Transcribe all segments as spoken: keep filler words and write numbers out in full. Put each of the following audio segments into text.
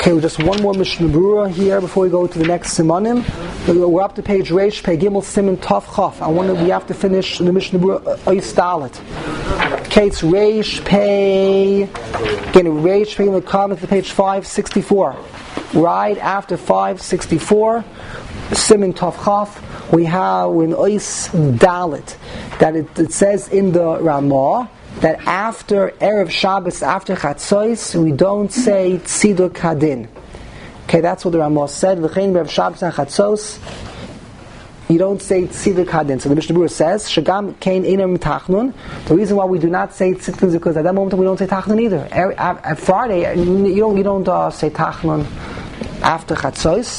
Okay, just one more Mishnah Berurah here before we go to the next Simanim. We're up to page Reish Pei Gimel Siman Tov Chaf. I want to, we have to finish the Mishnah Berurah Ois Dalet. Okay, it's Reish Pei. Again, Reish Pei in the comment to page five sixty-four. Right after five sixty-four, Siman Tov Chaf, we have in Ois Dalet that it, it says in the Ramah that after Erev Shabbos, after Chatzos, we don't say Tziduk Hadin. Okay, that's what the Ramah said. V'chein Erev Shabbos and Chatzos, you don't say Tziduk Hadin. So the Mishnah Berurah says, Shagam Kein Einer Mitachnun. The reason why we do not say Tziduk is because at that moment we don't say Tachnun either. At Friday, you don't you don't uh, say Tachnun after Chatzos.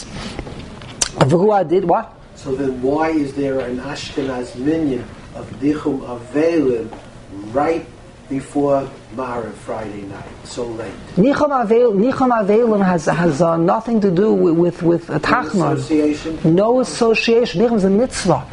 V'hua did what? So then, why is there an Ashkenaz minyan of Dichum Avelim right before Marav Friday night, so late? Nichum Avelim has has uh, nothing to do with with, with a Tachnun. No association. No association. Nichum is a mitzvah.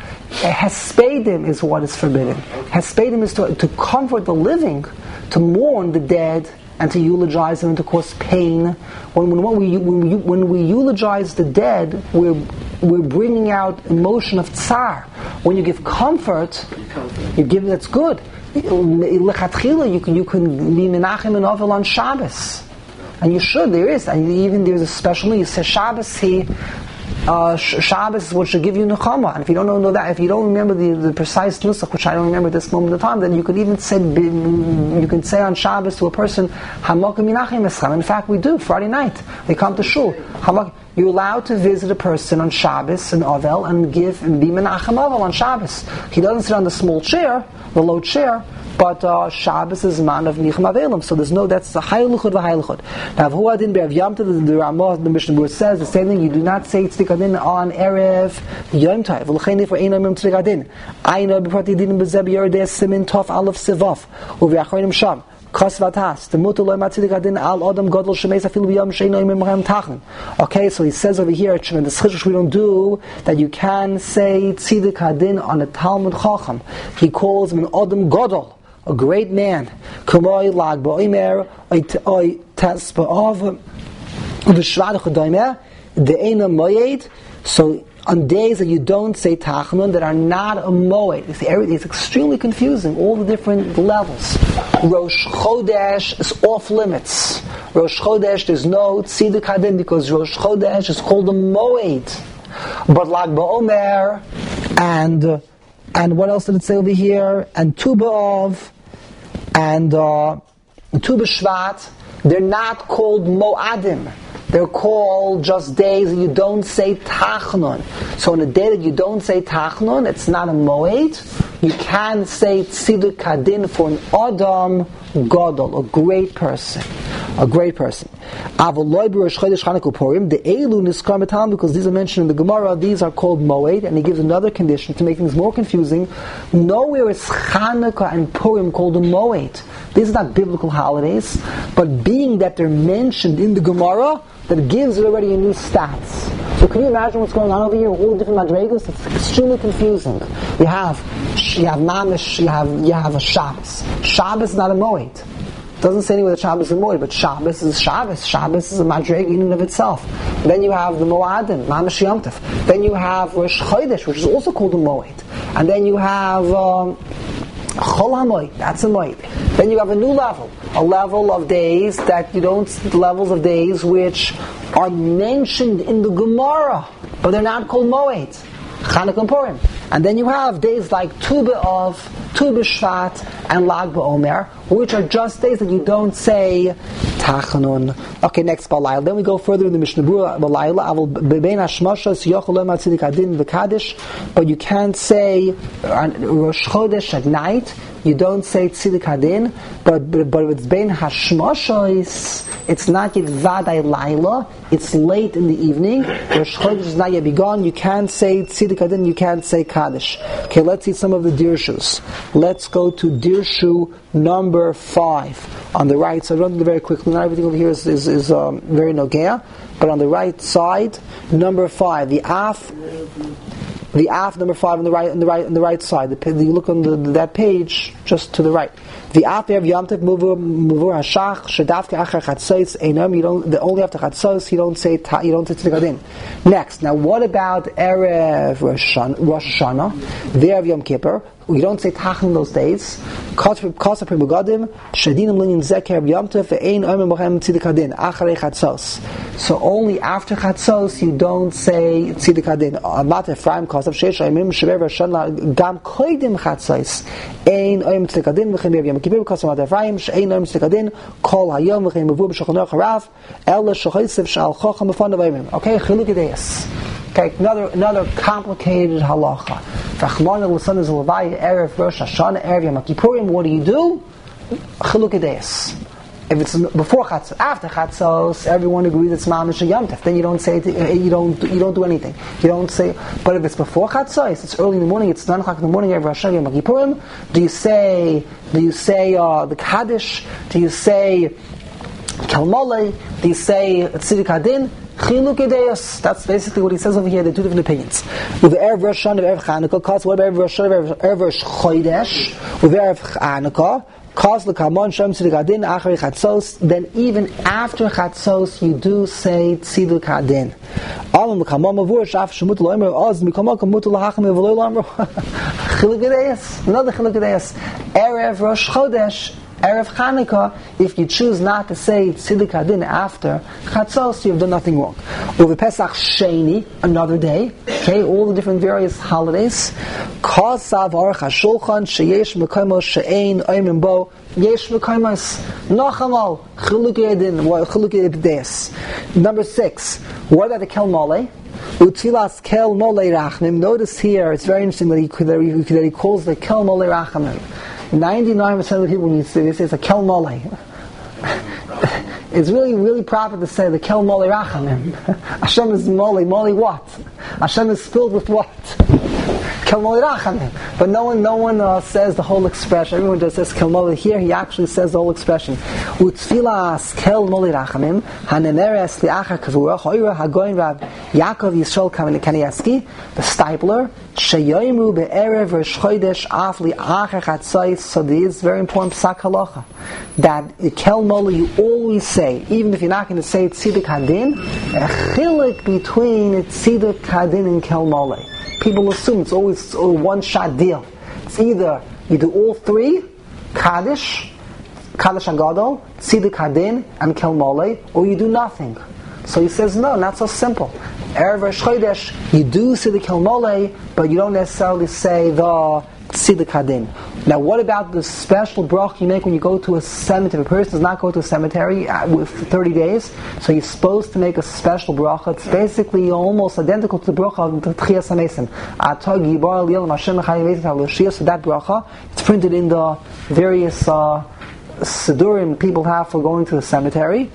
Hespedim is what is forbidden. Hespedim is to, to comfort the living, to mourn the dead, and to eulogize them and to cause pain. When, when, when, we, when, we, when we eulogize the dead, we're we're bringing out emotion of tsar. When you give comfort, you give that's good. Lechatchila, you can you can be menachem and ovel on Shabbos, and you should. There is, and even there's a special. You say Shabbos he. Uh, Shabbos is what should give you nechama, and if you don't know that, if you don't remember the, the precise nusach, which I don't remember at this moment of time, then you could even say you can say on Shabbos to a person, Hamokim Minachim Eschem. In fact, we do Friday night. They come to shul. You're allowed to visit a person on Shabbos and Ovel and give and be Menachem Ovel on Shabbos. He doesn't sit on the small chair, the low chair. But uh, Shabbos is man of Nichum Avelim, so there's no, that's the Hayluchud v'Hayluchud. Now, V'hu Adin Be'av Yom Tov, the Ramah, the Mishnah Berurah says the same thing. You do not say Tziduk Hadin on Erev Yom Tov. V'lechein if we're Einam Tziduk Hadin, Aina b'Prati Dinim b'Zeb Yerodei Simin Tov Aleph Sevaf uV'Achronim Sham Kos Vatas the Mutar Lo Tziduk Hadin Al Adam Gadol Shemeis Afilu B'Yom Sheino Imim Machem Tachnun. Okay, so he says over here in the Chiddush we don't do that you can say Tziduk Hadin on a Talmud Chacham. He calls him an Adam Gadol, a great man. Kumoi lag ba'omer oy tes ba'ov v'shvad chodomer de'ena moed. So on days that you don't say Tachnun, that are not a moed, you see, everything is extremely confusing. All the different levels. Rosh Chodesh is off limits. Rosh Chodesh there's no Tziduk Hadin because Rosh Chodesh is called a moed. But lag ba'omer and uh, And what else did it say over here? And Tu B'Av and uh, Tu B'Shvat, they're not called Mo'adim. They're called just days that you don't say Tachnun. So on a day that you don't say Tachnun, it's not a Moed. You can say Tziduk Hadin for an Adam Gadol, a great person. A great person. The Eilu Niskar Metam, because these are mentioned in the Gemara, these are called Moed, and he gives another condition to make things more confusing. Nowhere is Chanukah and Purim called a Moed. These are not biblical holidays, but being that they're mentioned in the Gemara, that gives it already a new stats. So can you imagine what's going on over here? All different madrigas. It's extremely confusing. You have you have Mamish, you have you have a Shabbos. Shabbos is not a Moed. It doesn't say anywhere that Shabbos is a Moed, but Shabbos is Shabbos. Shabbos is a madrig in and of itself. And then you have the Moadim, Mamish Yom Tov. Then you have Rosh Chodesh, which is also called a Moed. And then you have um, Chol HaMoed, that's a Moed. Then you have a new level, a level of days that you don't, levels of days which are mentioned in the Gemara, but they're not called Moed, Chanukah and Purim. And then you have days like Tu B'Av, Tu B'Shvat, and Lag BaOmer, which are just days that you don't say Tachanun. Okay, next Balayla. Then we go further in the Mishnah Berurah. Balayla, Avol Bebein Hashmashas Yochel Lema Tziduk Hadin V'Kadish, but you can't say on Rosh Chodesh at night. You don't say Tziduk Hadin, but but, but it's Bein Hashmashos. It's not yet Vaday Laila. It's late in the evening. Rosh Chodesh is not yet begun. You can't say Tziduk Hadin. You can't say Kaddish. Okay, let's see some of the Dirshus. Let's go to Dirshu number five on the right. So I run very quickly. Not everything over here is is, is um, very nogea, but on the right side, number five, the af. The af number five on the right, on the right, on the right side. The, you look on the, that page just to the right. The af erev Yom Tov muvur muvur hashach shedavke acher chatzos einam. You don't. The only after chatzos you don't say ta, you don't say tzedek adin. Next, now what about erev Rosh Hashanah? The erev Yom Kippur. We don't say tach in those days. Kasa pri begadim shedinim linyan zeker Yom Tov ve'ein omer bochem tzedek adin acharei chatzos. So only after chatzos you don't say tzedek adin. Amat Ephraim kasav sheish ayimim sheber v'shana gam koidim chatzos ein omer tzedek adin v'chem Yom Kippur kasav amat Ephraim she'ein omer tzedek adin kol hayom v'chem mevur b'shulchan aruch harav ela shechosev shal chacham b'fanav ayimim. Okay, chiluk edeyas. Okay, another another complicated halacha. Rachmana l'son is l'vay erev Rosh Hashanah erev Yom Kippurim. What do you do? Chiluk edeyas. If it's before chatzos, after chatzos, everyone agrees it's mamish Yom Tov. Then you don't say it, you don't you don't do anything. You don't say. But if it's before chatzos, it's early in the morning. It's nine o'clock in the morning. Erev Rosh Hashanah Yom Kippurim. Do you say? Do you say uh, the Kaddish? Do you say Kelmole? Do you say Tziduk Hadin? Chiluk edeyos. That's basically what he says over here. There are two different opinions. With Erev Rosh Hashanah, Erev Chanukah, what about Erev Rosh Hashanah, Erev Rosh Chodesh? With Erev Chanukah, cause the Kamon Shem Tziduk Hadin Acharei Chatzos. Then even after Chatzos, you do say Tziduk Hadin. Alam the Kamon Mavur Shaf Shemut Loimer Oz Mikamon Kamut Lahachim Evoloi Loimer. Chiluk edeyos. Another Chiluk edeyos. Erev Rosh Chodesh, Erev Chanukah, if you choose not to say Tziduk Hadin after Chatzos, you've done nothing wrong. Over Pesach Sheni, another day, okay, all the different various holidays. Kasav Aruch HaShulchan sheyesh mekaymo she'ein oimim bo yesh mekaymas nachamal chiluk edin chiluk edin. Number six. What about the Kel Mole? Utzilas Kel Mole Rachmim. Notice here, it's very interesting that he, that he, that he calls the Kel Mole Rachmim. ninety-nine percent of the people when you say this is a Kel Mole. It's really, really proper to say the Kel Mole Rachamim. Hashem is Mole. Mole what? Hashem is filled with what? Kel Mole Rachamim. But no one, no one uh, says the whole expression. Everyone just says Kel Mole. Here he actually says the whole expression. Utfilas Kel Mole Rachamim Hanemeres Liachar Kavura Hoira Hagoyin Rav Yaakov Yisrael Kanievsky, the Stipler. Sheyoimu be'erev Rosh Chodesh af li'achar chatzos. So this is very important psak halacha, that Kel Mole you always say, even if you're not going to say Tziduk Hadin, a chilik between Tziduk Hadin and Kel Mole. People assume it's always a one-shot deal. It's either you do all three, Kaddish, Kaddish Agadol, Tziduk Hadin, and Kel Mole, or you do nothing. So he says, no, not so simple. Erev Rosh Chodesh, you do say the Kel Mole, but you don't necessarily say the Tziduk Hadin. Now, what about the special bracha you make when you go to a cemetery? If a person does not go to a cemetery for thirty days, so you're supposed to make a special bracha. It's basically almost identical to the bracha of the Tchias HaMesim. Atah Gibar Liel Hashem Chayim Mesim HaLoshiyah. So that bracha, it's printed in the various uh, Sidurim people have for going to the cemetery.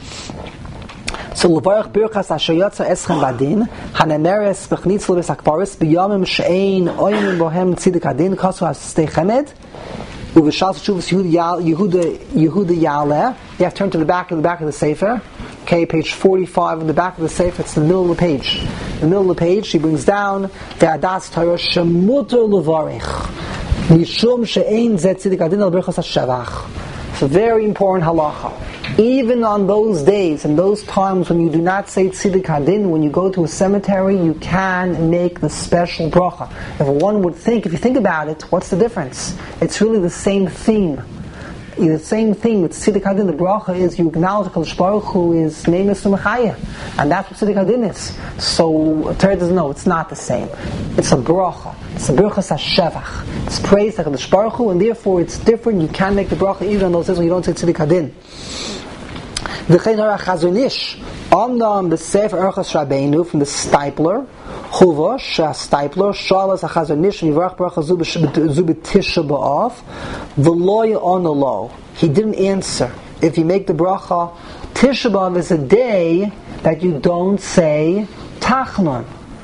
So levarach birchas asher yatsa eschem badin hanemeres bechnitz lebes akparis biyamim she'ein oyim bohem tziduk hadin kasu hastei chemed uveshal shuvas Yehuda Yehuda Yaleh. You have to turn to the back of the back of the sefer. Okay, page forty-five in the back of the sefer. It's in the middle of the page. In the middle of the page, she brings down the adas Torah shemuter levarich mishum she'ein zet tziduk hadin al birchas hashavach. It's a very important halacha. Even on those days and those times when you do not say Tziduk Hadin, when you go to a cemetery, you can make the special bracha. If one would think, if you think about it, what's the difference? It's really the same theme. The same thing with Tziduk Hadin. The bracha is you acknowledge HaKadosh Baruch Hu is name is Mechaya, and that's what Tziduk Hadin is. So Torah doesn't know, it's not the same. It's a bracha. It's a birchas hashevach. It's praise to HaKadosh Baruch Hu, and therefore it's different. You can make the bracha even on those days when you don't say Tziduk Hadin. V'chein hara Chazon Ish Amnam b'Sefer Orchos Rabbeinu from the Stipler Chuva Shah Stipler Shalas HaChazon Ish Yivarach Bracha Zu B'Tisha B'Av V'Lo Ya'onu. He didn't answer. If you make the bracha, Tisha B'Av is a day that you don't say Tachnon.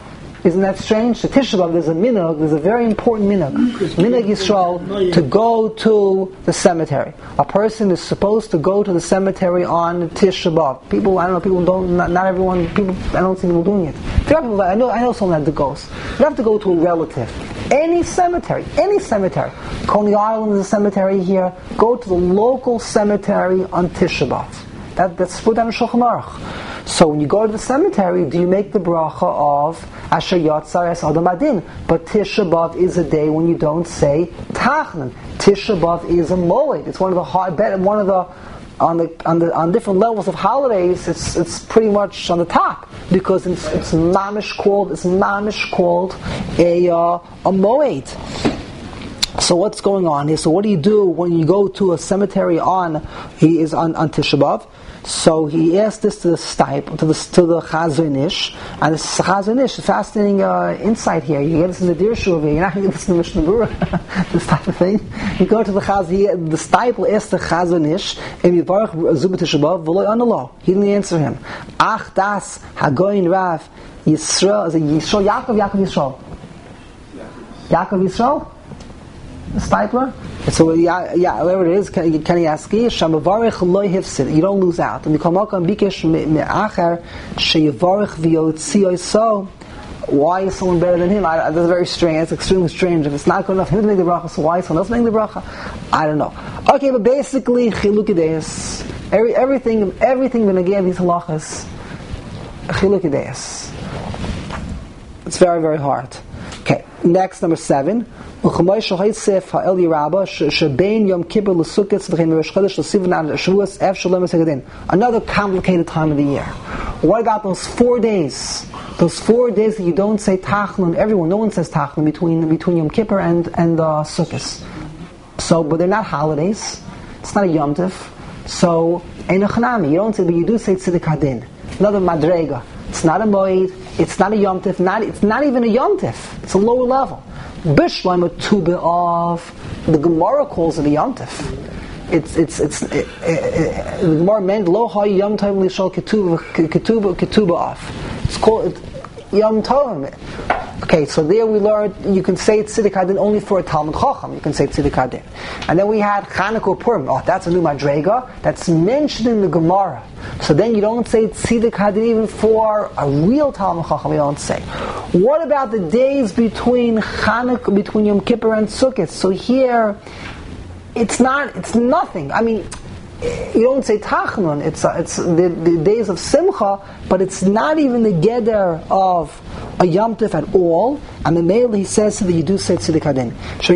Isn't that strange? The Tisha B'Av, there's a minhag, there's a very important minhag. Minhag Yisrael, to go to the cemetery. A person is supposed to go to the cemetery on Tisha B'Av. People, I don't know, people don't, not, not everyone, people, I don't see people doing it. There are people, I know, I know someone that goes. You have to go to a relative. Any cemetery, any cemetery. Coney Island is a cemetery here. Go to the local cemetery on Tisha B'Av. That, that's put down in Shulchan Aruch. So when you go to the cemetery, do you make the bracha of Asher Yatzar Es Adam Adin? But Tisha B'Av is a day when you don't say Tachnan. Tisha B'Av is a moed. It's one of the hard, one of the on the on the on different levels of holidays. It's it's pretty much on the top because it's it's mamish called it's mamish called a uh, a moed. So what's going on here? So what do you do when you go to a cemetery on he is on, on Tisha B'Av? So he asked this to the stipe, to the to the Chazon Ish, and the Chazon Ish, fascinating uh, insight here. You get this in the Dir Shuv, you're not going to get this in the Mishnah Berurah, this type of thing. You go to the Chazon, the stipe will ask the Chazon Ish, and Yivarach Zubah Tisha B'Av, v'lo analo. He didn't answer him. Ach das Hagoyin Rav Yisrael, is it Yisrael Yaakov, Yaakov Yisrael? Yaakov Yisrael? The stipler? So yeah, yeah, whatever it is, can, can he ask you? Shamavarich loy hifsid. You don't lose out. And you come up and bikesh me'acher sheyavarich v'yotziyoi so. Why is someone better than him? I, that's very strange. It's extremely strange. If it's not good enough him to make the bracha, so why is someone else making the bracha? I don't know. Okay, but basically chilukideis. Every everything everything when again these halachas chilukideis. It's very very hard. Okay, next number seven. Another complicated time of the year. What about those four days? Those four days that you don't say Tachnun. Everyone, no one says Tachnun between between Yom Kippur and and uh, Sukkot. So, but they're not holidays. It's not a Yom Tif. So, Ein Chanami. You don't say, but you do say Tziddik Hadin. Another Madrega. It's not a Moed. It's not a Yom Tif. Not it's not even a Yom Tif. It's a lower level. Bishlam Tu B'Av, the Gemara calls it a Yom Tif. It's it's it's it, it, it, the Gemara meant Lo Ha Yom Tov Lishal Ketuba Ketuba Ketuba Av. It's called Yom Tov. Okay, so there we learned you can say Tziddik Hadin only for a Talmud Chacham. You can say Tziddik Hadin, and then we had Chanukah Purim. Oh, that's a new Madrega. That's mentioned in the Gemara. So then you don't say Tziddik Hadin even for a real Talmud Chacham. You don't say. What about the days between Chanukah, between Yom Kippur and Sukkot? So here, it's not. It's nothing. I mean, you don't say Tachnun. It's uh, it's the, the days of Simcha, but it's not even the Geder of a Yom Tif at all. And the male he says that you do say Tziddik Hadin.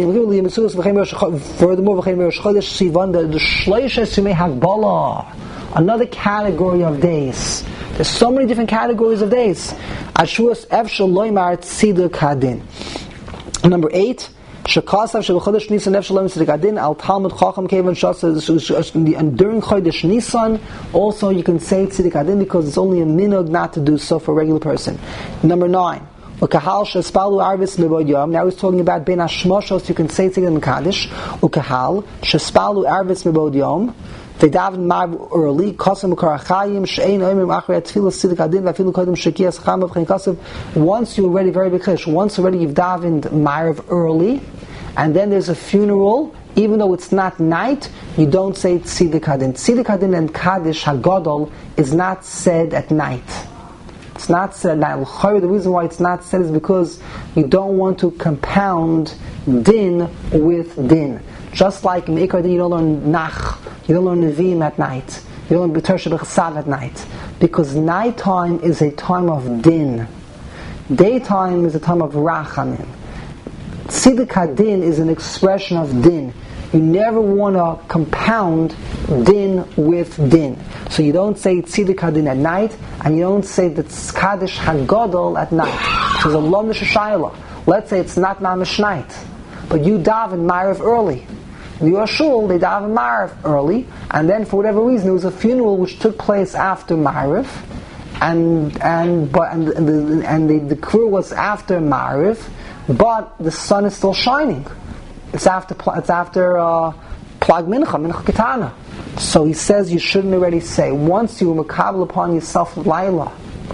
Furthermore, the Shleishes Yimei Hagbala, another category of days. There's so many different categories of days. Ashuas Efshel Loimar Tziddik Hadin. Number eight. Shekasav Shebechodesh Nisan Efshel Loimar Tziddik Hadin Al Talmud Chacham Kevan Shas. And during Chodesh Nisan, also you can say Tziddik Hadin because it's only a minhag not to do so for a regular person. Number nine. Ukahal Shespalu Arvis Mebod Yom. Now he's talking about Ben Hashmoshos. You can say Tziddik Hadin Kaddish. Ukahal Shespalu Arvis Mebod Yom. They daven marv early. Kasem karachayim she'ein oimim achrei tefillah tziddik hadin v'afilu kodem shekias chamav v'chein kasev. Once you're already very big chiddush. Once already you've davened marv early, and then there's a funeral. Even though it's not night, you don't say tziddik hadin. Tziddik hadin and kaddish hagadol is not said at night. It's not said at night. The reason why it's not said is because you don't want to compound din with din. Just like in Ikar Din, you don't learn Nach, you don't learn Nevi'im at night, you don't learn B'ter Shebechsav at night, because nighttime is a time of din, daytime is a time of rachamim. Tziddik Hadin is an expression of din. You never want to compound din with din. So you don't say Tziddik Hadin at night, and you don't say the Kaddish Hagadol at night. So there's a Lomnish Shayla. Let's say it's not Mamish night, but you daven Ma'ariv early. In your shul, they daven Ma'ariv early, and then for whatever reason there was a funeral which took place after Ma'ariv, and and but and, and, the, and the, the crew was after Ma'ariv, but the sun is still shining. It's after it's after uh, Plag Mincha, Mincha Ketana. So he says you shouldn't already say once you makabel upon yourself Laila,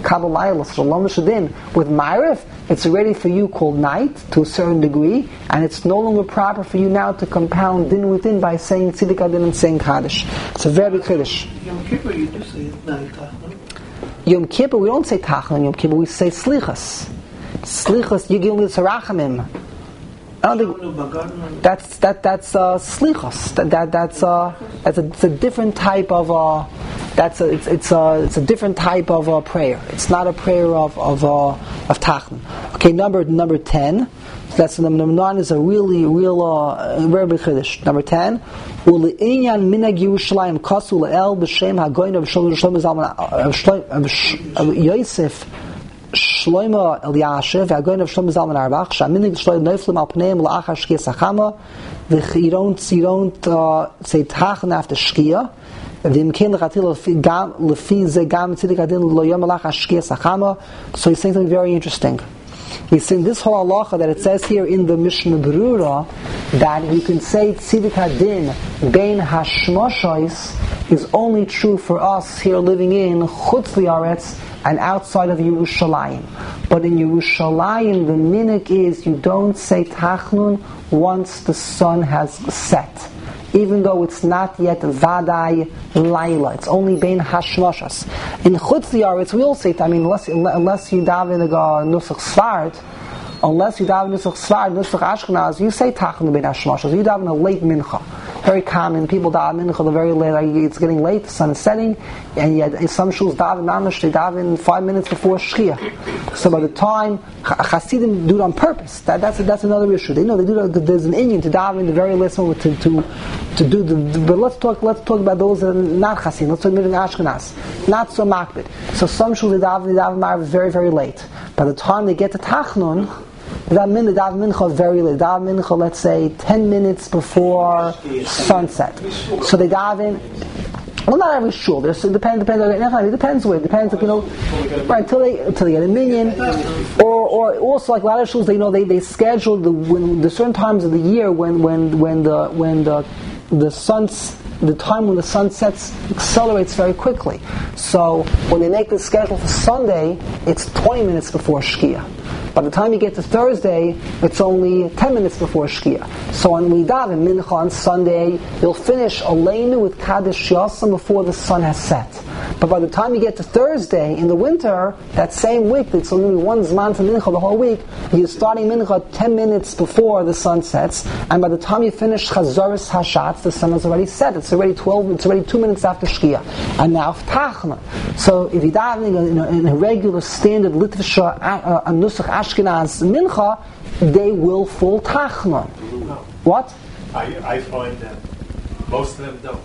Kabbalah, Shalom Shadin. With Ma'ariv, it's already for you called night to a certain degree, and it's no longer proper for you now to compound din with din by saying Tziddik Adin and saying Kaddish. It's a very big Kiddush. Yom Kippur, you do say night, Tachnun. Yom Kippur, we don't say Tachnun. Yom Kippur, we say Slichas. Slichas, Yigil Mitzarachamim. I don't think that's that that's uh, slichos. That, that that's uh, that's a, it's a different type of uh, that's a, it's it's a it's a different type of uh, prayer. It's not a prayer of of uh, of tachnun. Okay, number number ten. So that's number, number nine is a really real uh, very big chiddush. Number ten. U'le'inyan minhag Yerushalayim kasu le'el b'shem hagoyin of Shlomo Shlomo Yosef. Shlomo Eliashiv, Agoyin of Shlomo Zalman Arbach, Shaminig Shlomo Neuflim Al Pneim La'achar Shkia Sachama, you don't, you don't uh, say Tachan after Shkia, V'imkein L'chatil L'fi Ze Gam Tzidik Adin Lo Yom La'achar Shkia Sachama. So he's saying something very interesting. He's saying this whole halacha that it says here in the Mishnah Berurah that you can say Tzidik Adin Bein Hashmoshois is only true for us here living in Chutz Li'aretz and outside of Yerushalayim. But in Yerushalayim, the minhag is you don't say Tachnun once the sun has set, even though it's not yet Vadai Laila. It's only Bein Hashmoshas. In Chutz Li'aretz, we all say it. I mean, unless unless you daven a Nusach Svart, unless you daven Nusach Svart, Nusach Ashkenaz, you say Tachnun Bein Hashmoshas. You daven a late mincha. Very common. People daven mincha the very late. Like it's getting late. The sun is setting, and yet in some shuls daven mamash they daven five minutes before shkia. So by the time Hasidim do it on purpose, that, that's that's another issue. They know they do. There's an Indian to daven in the very last moment to to to do the. But let's talk. Let's talk about those that are not Hasidim. Let's talk about Ashkenaz, not so makbid. So some shuls they daven they daven ma'ariv very very late. By the time they get to Tachnun, they daven mincha very late. They daven mincha, let's say, ten minutes before sunset. So they daven. Well, not every shul. There's it depends. Depends. It depends where. It depends. Like, you know, right until they until they get a minyan, or or also like a lot of shuls, they know they, they schedule the when the certain times of the year when when when the when the the sun's the time when the sun sets accelerates very quickly. So when they make the schedule for Sunday, it's twenty minutes before Shkia. By the time you get to Thursday, it's only ten minutes before Shkia. So when we daven mincha on Sunday, you'll finish Aleinu with Kaddish Yasam before the sun has set. But by the time you get to Thursday in the winter, that same week, it's only one zman for mincha the whole week, you're starting mincha ten minutes before the sun sets, and by the time you finish Chazoris Hashatz, the sun has already set. It's already twelve. It's already two minutes after Shkia, and now Tachna. So if you're davening in a, in a regular standard Litvisha uh, uh, Nusach Ashkenaz mincha, they will fall Tachna. No. What? I, I find that most of them don't.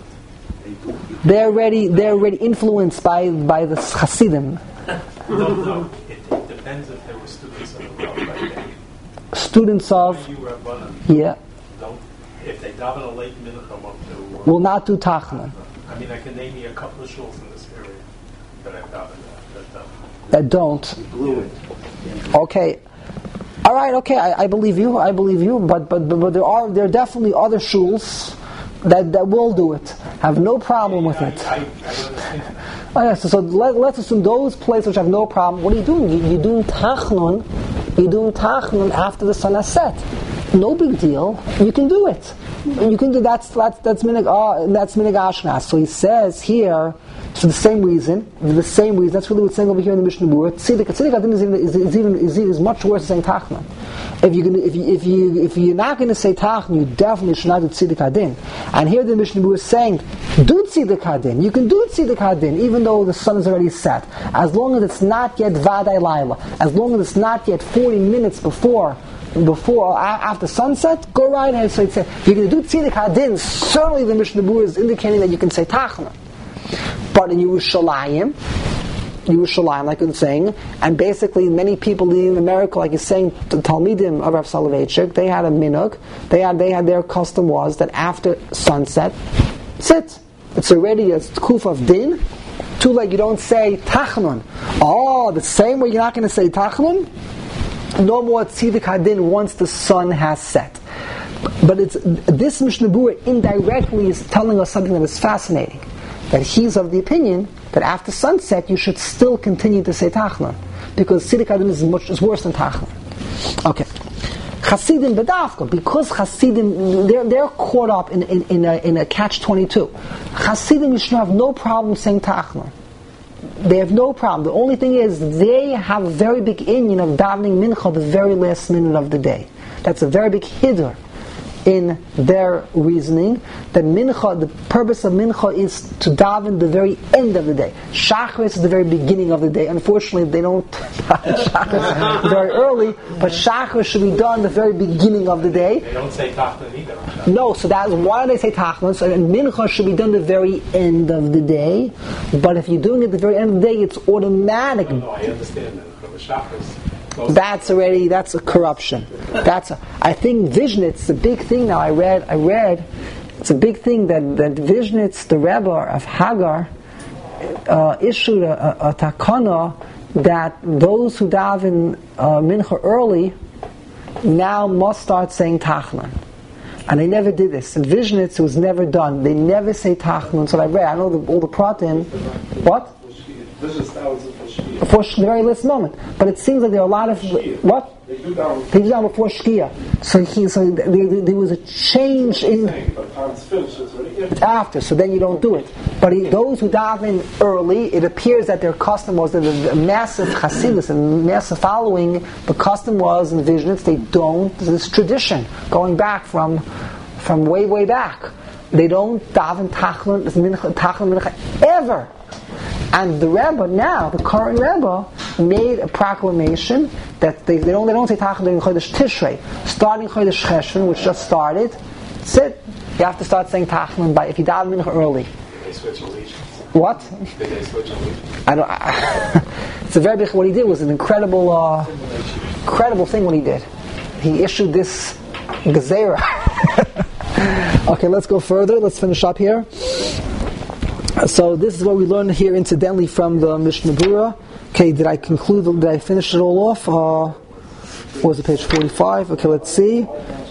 They're already they're already influenced by by the Hasidim. No, no. It, it depends if they were students of the world right there. Students of You were one of them. Yeah. Don't, if they daven a late minute, come up to. Uh, Will not do Tachna. I mean, I can name you a couple of shuls in this area that I've davened at that don't. That don't. Blew it. Okay. All right. Okay. I, I believe you. I believe you. But but but, but there are there are definitely other shuls that, that will do it. Have no problem with it. I, I, I understand. Oh, yes, so, so let, let's assume those places which have no problem. What are you doing? You, you're doing Tachnun. You're doing Tachnun after the sun has set. No big deal. You can do it. You can do that's that's that's minig uh, that's minig Ashkenaz. So he says here for the same reason, the same reason. That's really what's saying over here in the Mishnah Berurah. Tziddik, tziddik adin is even is, is even is, is much worse than saying Tachnun. If you if you if you if you're not going to say Tachnun, you definitely should not do tziddik adin. And here the Mishnah Berurah is saying, do tziddik adin. You can do tziddik adin even though the sun is already set, as long as it's not yet vadai laila, as long as it's not yet forty minutes before. Before, after sunset, go right ahead. So it's a, if you're going to do tziddik hadin, certainly the Mishnah Berurah is indicating that you can say Tachna. But in Yerushalayim, Yerushalayim, like I'm saying, and basically many people in America, like he's saying, the Talmidim of Rav Soloveitchik, they had a minhag. They had, they had their custom was that after sunset, sit. It's already a kuf of din. Too late, you don't say Tachnun. Oh, the same way you're not going to say Tachnun. No more tziddik hadin once the sun has set. But it's this Mishnah Berurah indirectly is telling us something that is fascinating. That he's of the opinion that after sunset you should still continue to say Tachlan, because Tziddik Adam is much is worse than Tachlan. Okay. Hasidim bedavka, because Hasidim they're they're caught up in in, in a in a catch twenty-two. Hasidim, you should have no problem saying Tachlan. They have no problem. The only thing is they have a very big inyan of davening mincha the very last minute of the day. That's a very big hiddur in their reasoning, that mincha, the purpose of mincha is to daven the very end of the day. Shachris is the very beginning of the day. Unfortunately, they don't daven Shachris very early, but Shachris should be done the very beginning of the day. They don't say Tachlan either. No, so that's why they say Tachlan. So and mincha should be done the very end of the day. But if you're doing it at the very end of the day, it's automatic. No, no, I understand that. But with Shachris, That's already, that's a corruption. That's a, I think Vishnitz, the big thing now, I read, I read, it's a big thing that, that Vishnitz, the Rebbe of Hagar, uh, issued a, a, a takana that those who daven uh, mincha early now must start saying Tachlan. And they never did this. In Vishnitz, it was never done. They never say Tachlan. So I read, I know the, all the pratim. What? Before the very last moment, but it seems like there are a lot of what they do down, they do down before Shkia. So he, so there, there was a change in after. So then you don't do it. But he, those who daven early, it appears that their custom was that the massive Hasidus and massive following. The custom was in the Vishnitz they don't. This tradition going back from from way way back. They don't daven Tachlan Tachlan Mincha ever. And the Rebbe now, the current Rebbe, made a proclamation that they, they don't they don't say Tachlan during Chodesh Tishrei, starting Chodesh Cheshvan, which just started. That's it. You have to start saying Tachlan by if you daven mincha early. Did they switch allegiance? What? Did they switch allegiance? I don't. I, it's a very big. What he did was an incredible, uh, incredible thing. What he did, he issued this gezerah. Okay, let's go further. Let's finish up here. So this is what we learned here incidentally from the Mishnah Berurah. Okay, did I conclude, did I finish it all off? Uh, what was it, page forty-five? Okay, let's see.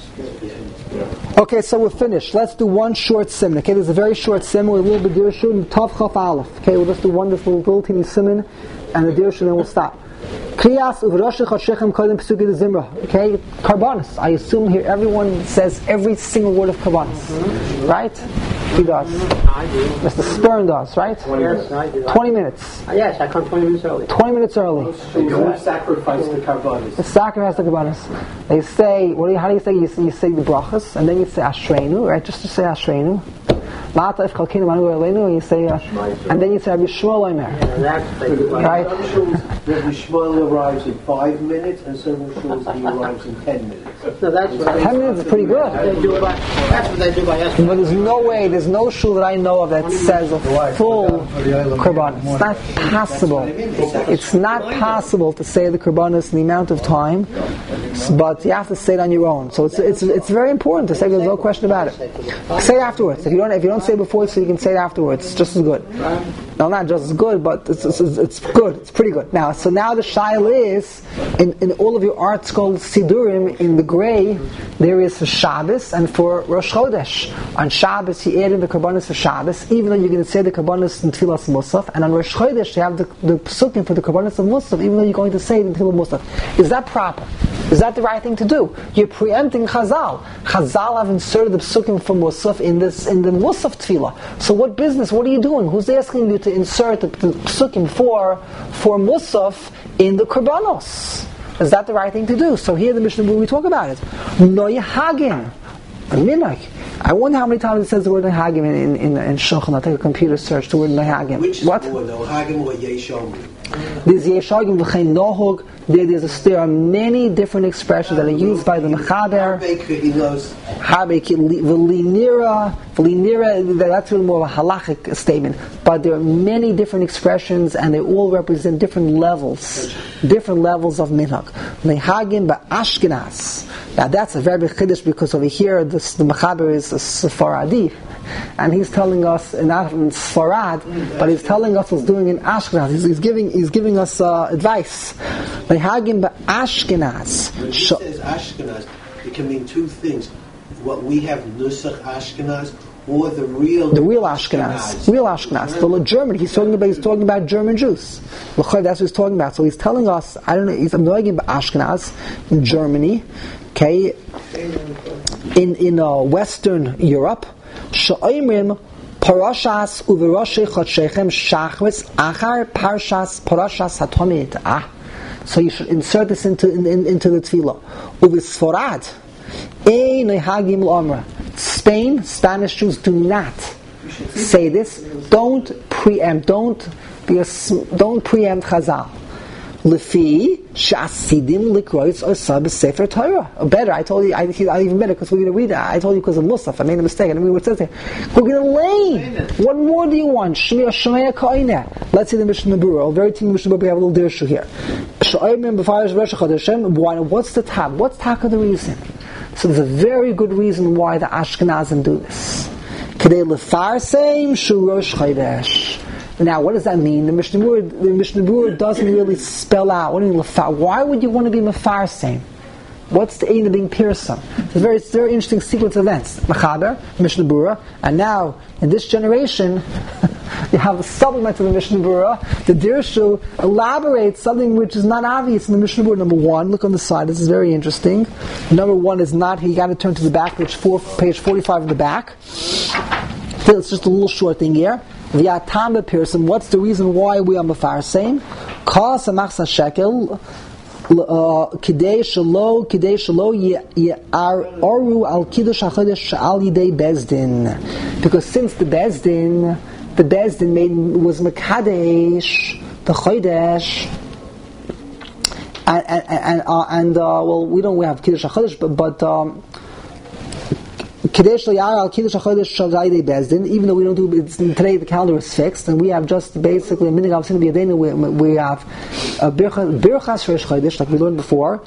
Okay, so we're finished. Let's do one short simon. Okay, there's a very short simon with a little bit of dirshun, Tav Chaf Aleph. Okay, we'll just do one, this little, little teeny simon, and the dirshun, and we'll stop. Kriyas uvrosh chashechem kodem psuki de zimra. Okay, karbanis. I assume here everyone says every single word of karbanis, mm-hmm. Right? He does. I do. Mister Stern does, right? Yes, I do. Twenty minutes. Uh, yes, I come twenty minutes early. Twenty minutes early. They don't sacrifice the karbanis. The sacrifice the karbanis. They say, what do you, how do you say? You say, you say the brachas, and then you say Ashreinu, right? Just to say Ashreinu. Lata if chalkinu manu elenu, and you say, uh, and then you say Rabbi Shmuel Omer. Right? Some shuls, Rabbi Shmuel arrives in five minutes, and some shuls he arrives in ten minutes. No, that's what ten minutes is pretty good. they do by, that's what they do by yesterday. But there's no way, there's no shul that I know of that says a full karbanis. It's not possible. It's not possible to say the karbanis in the amount of time, but you have to say it on your own. So it's it's it's very important to say. There's no question about it. Say it afterwards. If you don't if you don't say it before, so you can say it afterwards. It's just as good. No, not just as good, but it's it's, it's good. It's pretty good. Now, so now the shaila is in, in all of your art school sidurim in the gray there is for Shabbos and for Rosh Chodesh. On Shabbos he added the karbanis for Shabbos, even though you're going to say the karbanis in Tfilas Musaf, and on Rosh Chodesh you have the, the psukim for the karbanis of Musaf, even though you're going to say it in Tfilas Musaf. Is that proper? Is that the right thing to do? You're preempting Chazal. Chazal have inserted the psukim for Musaf in this in the Musaf Tfilah. So what business? What are you doing? Who's asking you to insert the, the psukim for for Musaf in the karbanos? Is that the right thing to do? So here the Mishnah we talk about it. Noyhagim. I wonder how many times it says the word Noyhagim in in, in, in Shulchan. I'll take a computer search the word Noyhagim. Which is what? more, Noyhagim or Yeshomim? There's Yeshagim v'chein Nohog. There, there's a, there are many different expressions that are used by the Mechaber. He knows. V'linira, v'linira. That's really more of a halachic statement. But there are many different expressions, and they all represent different levels, different levels of minhag. Nehagim ba'Ashkenaz. Now that's a very big chiddush because over here this, the Mechaber is a Sephardi. And he's telling us, not in Sfarad, but he's telling us what's doing in Ashkenaz. He's, he's giving, he's giving us uh, advice. Lehagim ba'Ashkenaz. When he says Ashkenaz, it can mean two things. What we have Nusach Ashkenaz, or the real The real Ashkenaz, real Ashkenaz, the German. He's talking about he's talking about German Jews. That's what he's talking about. So he's telling us. I don't know. He's I'm talking about Ashkenaz in Germany, okay, in in uh, Western Europe. Sha'imrim parashas uveroshei chodshechem shachris achar parshas parashas hatomid. Ah, so you should insert this into in, in, into the tefillah. Uvisforad ein hagim l'amra. Spain, Spanish Jews do not say this. Don't preempt. Don't be a, don't preempt Chazal. Lefi shasidim likrois or sub sefer Torah. Or better, I told you. I, I even better because we're going to read it. I told you because of Musaf. I made a mistake. I don't know what it says there. We're going to lay. What more do you want? Shmir Shmaya Koine. Let's see the Mishnah Berurah. Very team Mishnah Berurah. We have a little dirshu here. Sha'ayim b'farish Rosh Chodeshim. What's the tab? What's taka the reason? So there's a very good reason why the Ashkenazim do this. Kedei lefarseim shu Rosh Chodesh. Now, what does that mean? The Mishnah Berurah, the Mishnah Berurah doesn't really spell out. What do you mean lefar? Why would you want to be mefarseim? What's the aim of being pearsome? It's a very, it's a very interesting sequence of events. Mechaber, Mishnah Berurah, and now in this generation, you have a supplement to the Mishnah Berurah. The Dirshu elaborates something which is not obvious in the Mishnah Berurah. Number one, look on the side. This is very interesting. Number one is not. You got to turn to the back, page four, page forty-five in the back. Still, it's just a little short thing here. V'yatam pearson. What's the reason why we are mefarseim? Kos amachsa shekel. Kidei shelo, kidei shelo ye'aru al kiddush hachodesh al yidei bezdin. Because since the bezdin, the bezdin made was mekadesh the chodesh, and and and, uh, and uh, well, we don't we have kiddush hachodesh, but but. Um, even though we don't do it today, the calendar is fixed, and we have just basically a minhag of sin b'yadeinu. We, we have a birchas Rosh Chodesh, like we learned before.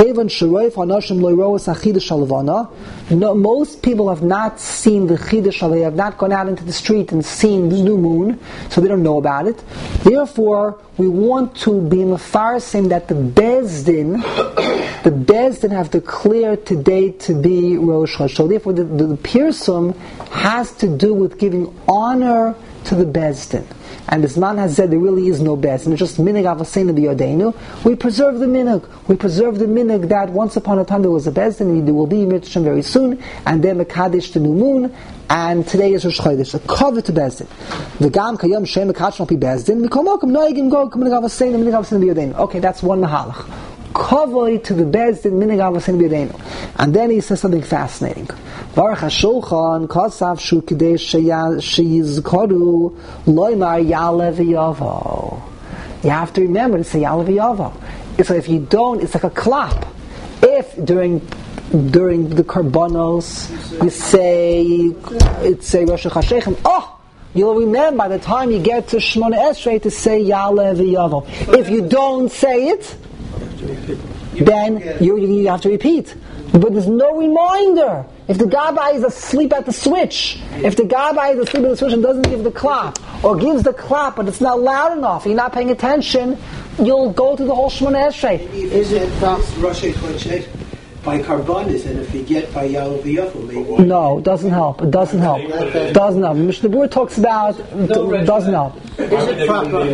No, most people have not seen the chidush; they have not gone out into the street and seen the new moon, so they don't know about it. Therefore, we want to be mefarsim that the bezdin, the bezdin have declared today to be Rosh Chodesh. So therefore, the, the, the Pirsum has to do with giving honor to the bezdin. And this man has said there really is no bezdin. It's just minhag avosenu b'yadeinu. We preserve the minhag. We preserve the minhag that once upon a time there was a bezdin, and there will be Mitzvah very soon, and then Mekadesh the new moon. And today is Rosh Chodesh, a cover to bezdin. The gam kayom shem mekachon pi bezdin. Mikomokim noigim go minhag avosenu minhag avosenu b'yadeinu. Okay, that's one mahalach. Kavoi to the bezdin minhag avosenu b'yadeinu. And then he says something fascinating. Baruch HaShulchan Kosav Shu Kidei Sheyizkoru Loimar Ya'aleh V'Yavo. You have to remember to say Ya'aleh V'Yavo. So if you don't, it's like a clap. If during during the Karbanos you say it's say Rosh Hashanah, oh, you'll remember by the time you get to Shmona Esrei to say Ya'aleh V'Yavo. If you don't say it, then you, you have to repeat. But there's no reminder. If the Gabbai is asleep at the switch, if the Gabbai is asleep at the switch and doesn't give the clap, or gives the clap but it's not loud enough, you're not paying attention, you'll go through the whole Shemona Esrei. Is it Rosh Chodesh by Karbanis, and if you get by Ya'aleh V'Yavo, maybe? No, it doesn't help. It doesn't help. It doesn't help. Mishnah Berurah talks about it doesn't help. Is it proper?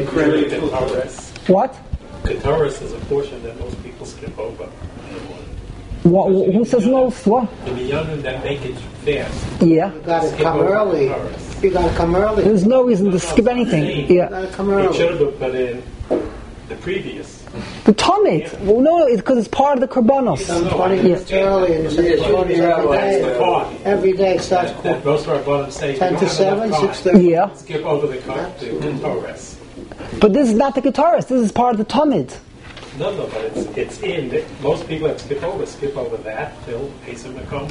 What? Kataris is a portion that most people skip over. What, who says no? What? The Minyanim that make it fast. Yeah. You gotta come early. You gotta come early. There's no reason to skip anything. You Yeah. gotta come It early. should have put in the previous. The Tomit. Well, no, it's because it's part of the Karbanos. Come twenty minutes early and you say twenty every That's the day. part. Every day starts That most of our bottom say ten you to don't have seven, enough time. six thirty. Yeah. Skip over the car to Kataris. But this is not the guitarist. This is part of the Tomit. No, no, but it's it's in. The, most people that skip over skip over that till Pesach Makoma.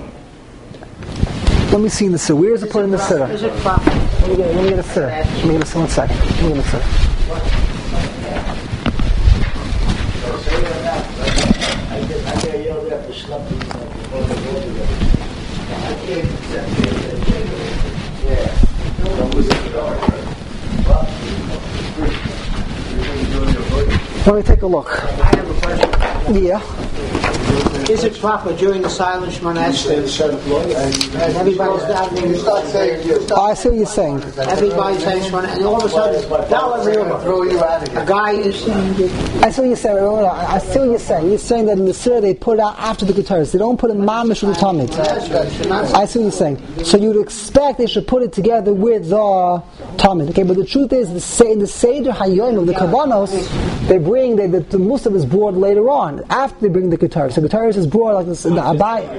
Let me see in the Siddur. Where is it put in the Siddur? Is it proper? Let me get, let me get a Siddur. Let me get a Siddur. One second. Let me get a Siddur. Let me take a look. I have a question. Yeah. Is it proper during the silent Shemona Esrei? And everybody's davening. Oh, I see what you're saying. Everybody's saying Shemona, and all of a sudden, now a guy is saying it. I see what you're saying. I I see what you're saying. You're saying that in the Siddur they put it out after the guitars. They don't put it mamish with the Talmud. I see what you're saying. So you'd expect they should put it together with the Talmud. Okay, but the truth is, the, in the Seder Hayyim of the Kavanos, they bring the, the, the Musaf is brought later on, after they bring the guitars. The guitars is brought like this in the Abai.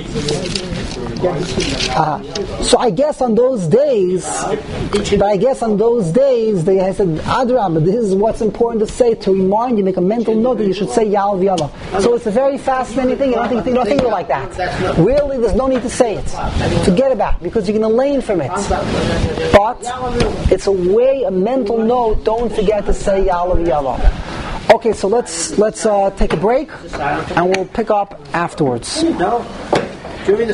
Uh, so I guess on those days, but I guess on those days they had said, Adrab, this is what's important to say, to remind you, make a mental note that you should say Ya'al V'Ya'ala. So it's a very fascinating thing. You don't think, you don't think of it like that. Really, there's no need to say it. Forget about it, because you're going to learn from it. But it's a way, a mental note. Don't forget to say Ya'al V'Ya'ala. Okay, so let's let's uh, take a break, and we'll pick up afterwards. No. During the